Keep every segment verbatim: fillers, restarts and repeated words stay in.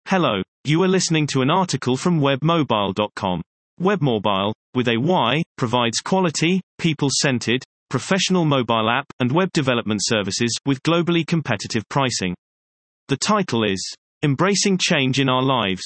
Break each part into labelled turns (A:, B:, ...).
A: Hello, you are listening to an article from webmobile dot com. Webmobile, with a Y, provides quality, people-centered, professional mobile app and web development services with globally competitive pricing. The title is Embracing Change in Our Lives.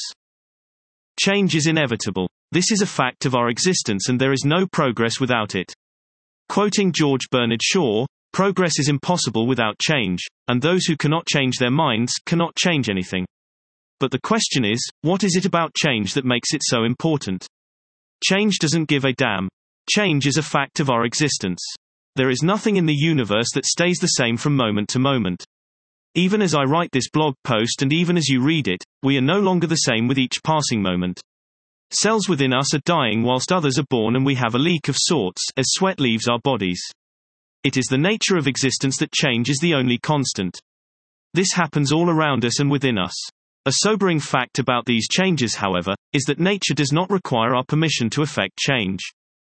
A: Change is inevitable. This is a fact of our existence and there is no progress without it. Quoting George Bernard Shaw, progress is impossible without change, and those who cannot change their minds cannot change anything. But the question is, what is it about change that makes it so important? Change doesn't give a damn. Change is a fact of our existence. There is nothing in the universe that stays the same from moment to moment. Even as I write this blog post and even as you read it, we are no longer the same with each passing moment. Cells within us are dying whilst others are born and we have a leak of sorts as sweat leaves our bodies. It is the nature of existence that change is the only constant. This happens all around us and within us. A sobering fact about these changes, however, is that nature does not require our permission to effect change.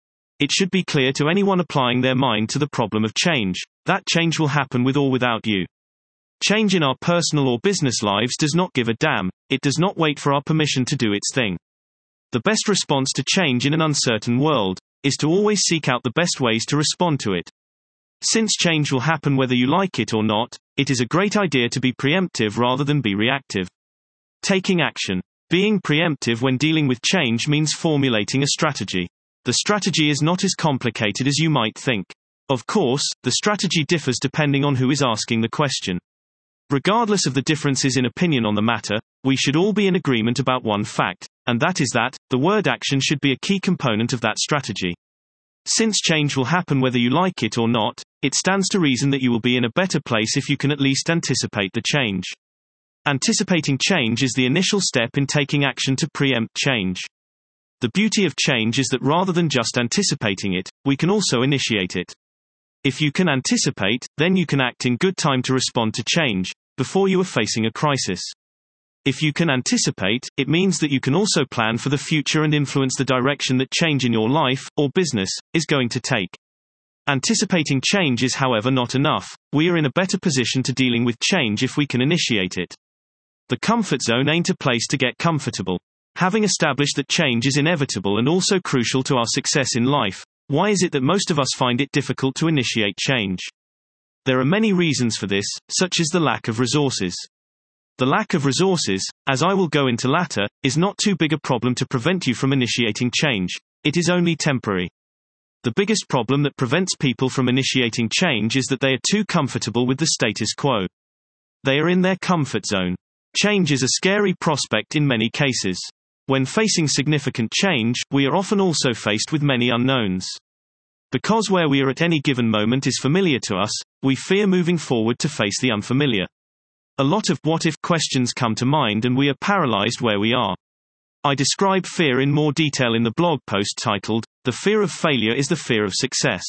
A: It should be clear to anyone applying their mind to the problem of change, that change will happen with or without you. Change in our personal or business lives does not give a damn, it does not wait for our permission to do its thing. The best response to change in an uncertain world is to always seek out the best ways to respond to it. Since change will happen whether you like it or not, it is a great idea to be preemptive rather than be reactive. Taking action. Being preemptive when dealing with change means formulating a strategy. The strategy is not as complicated as you might think. Of course, the strategy differs depending on who is asking the question. Regardless of the differences in opinion on the matter, we should all be in agreement about one fact, and that is that, the word action should be a key component of that strategy. Since change will happen whether you like it or not, it stands to reason that you will be in a better place if you can at least anticipate the change. Anticipating change is the initial step in taking action to preempt change. The beauty of change is that rather than just anticipating it, we can also initiate it. If you can anticipate, then you can act in good time to respond to change, before you are facing a crisis. If you can anticipate, it means that you can also plan for the future and influence the direction that change in your life, or business, is going to take. Anticipating change is, however, not enough. We are in a better position to dealing with change if we can initiate it. The comfort zone ain't a place to get comfortable. Having established that change is inevitable and also crucial to our success in life, why is it that most of us find it difficult to initiate change? There are many reasons for this, such as the lack of resources. The lack of resources, as I will go into later, is not too big a problem to prevent you from initiating change. It is only temporary. The biggest problem that prevents people from initiating change is that they are too comfortable with the status quo. They are in their comfort zone. Change is a scary prospect in many cases. When facing significant change, we are often also faced with many unknowns. Because where we are at any given moment is familiar to us, we fear moving forward to face the unfamiliar. A lot of what-if questions come to mind and we are paralyzed where we are. I describe fear in more detail in the blog post titled, "The Fear of Failure is the Fear of Success."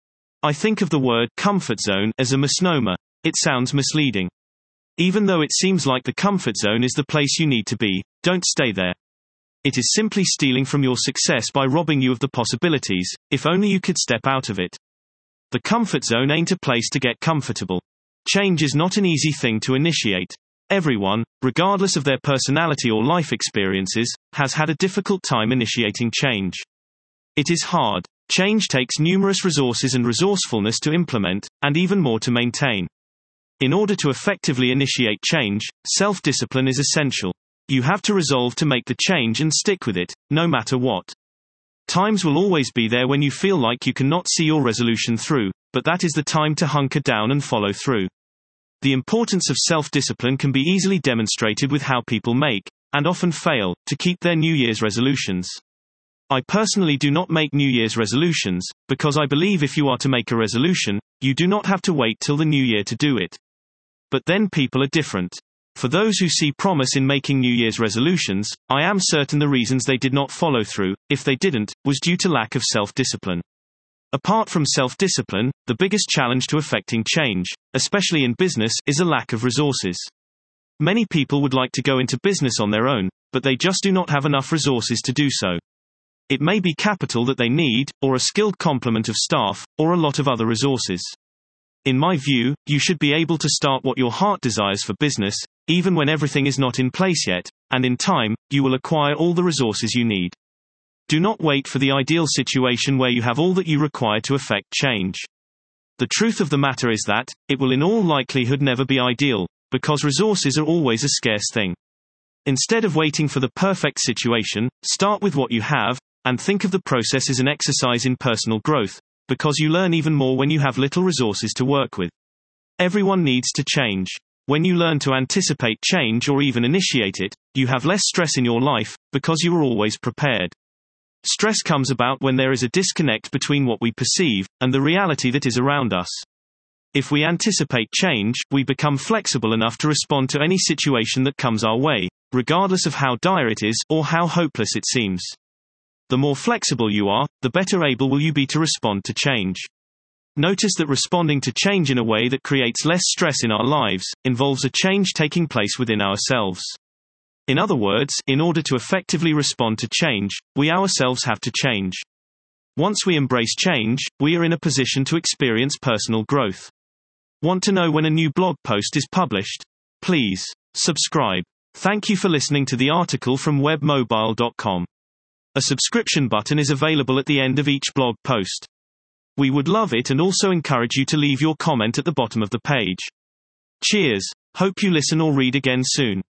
A: I think of the word comfort zone as a misnomer. It sounds misleading. Even though it seems like the comfort zone is the place you need to be, don't stay there. It is simply stealing from your success by robbing you of the possibilities, if only you could step out of it. The comfort zone ain't a place to get comfortable. Change is not an easy thing to initiate. Everyone, regardless of their personality or life experiences, has had a difficult time initiating change. It is hard. Change takes numerous resources and resourcefulness to implement, and even more to maintain. In order to effectively initiate change, self-discipline is essential. You have to resolve to make the change and stick with it, no matter what. Times will always be there when you feel like you cannot see your resolution through, but that is the time to hunker down and follow through. The importance of self-discipline can be easily demonstrated with how people make, and often fail, to keep their New Year's resolutions. I personally do not make New Year's resolutions, because I believe if you are to make a resolution, you do not have to wait till the new year to do it. But then people are different. For those who see promise in making New Year's resolutions, I am certain the reasons they did not follow through, if they didn't, was due to lack of self-discipline. Apart from self-discipline, the biggest challenge to effecting change, especially in business, is a lack of resources. Many people would like to go into business on their own, but they just do not have enough resources to do so. It may be capital that they need, or a skilled complement of staff, or a lot of other resources. In my view, you should be able to start what your heart desires for business, even when everything is not in place yet, and in time, you will acquire all the resources you need. Do not wait for the ideal situation where you have all that you require to effect change. The truth of the matter is that, it will in all likelihood never be ideal, because resources are always a scarce thing. Instead of waiting for the perfect situation, start with what you have, and think of the process as an exercise in personal growth, because you learn even more when you have little resources to work with. Everyone needs to change. When you learn to anticipate change or even initiate it, you have less stress in your life, because you are always prepared. Stress comes about when there is a disconnect between what we perceive, and the reality that is around us. If we anticipate change, we become flexible enough to respond to any situation that comes our way, regardless of how dire it is, or how hopeless it seems. The more flexible you are, the better able will you be to respond to change. Notice that responding to change in a way that creates less stress in our lives, involves a change taking place within ourselves. In other words, in order to effectively respond to change, we ourselves have to change. Once we embrace change, we are in a position to experience personal growth. Want to know when a new blog post is published? Please subscribe. Thank you for listening to the article from web mobile dot com. A subscription button is available at the end of each blog post. We would love it and also encourage you to leave your comment at the bottom of the page. Cheers. Hope you listen or read again soon.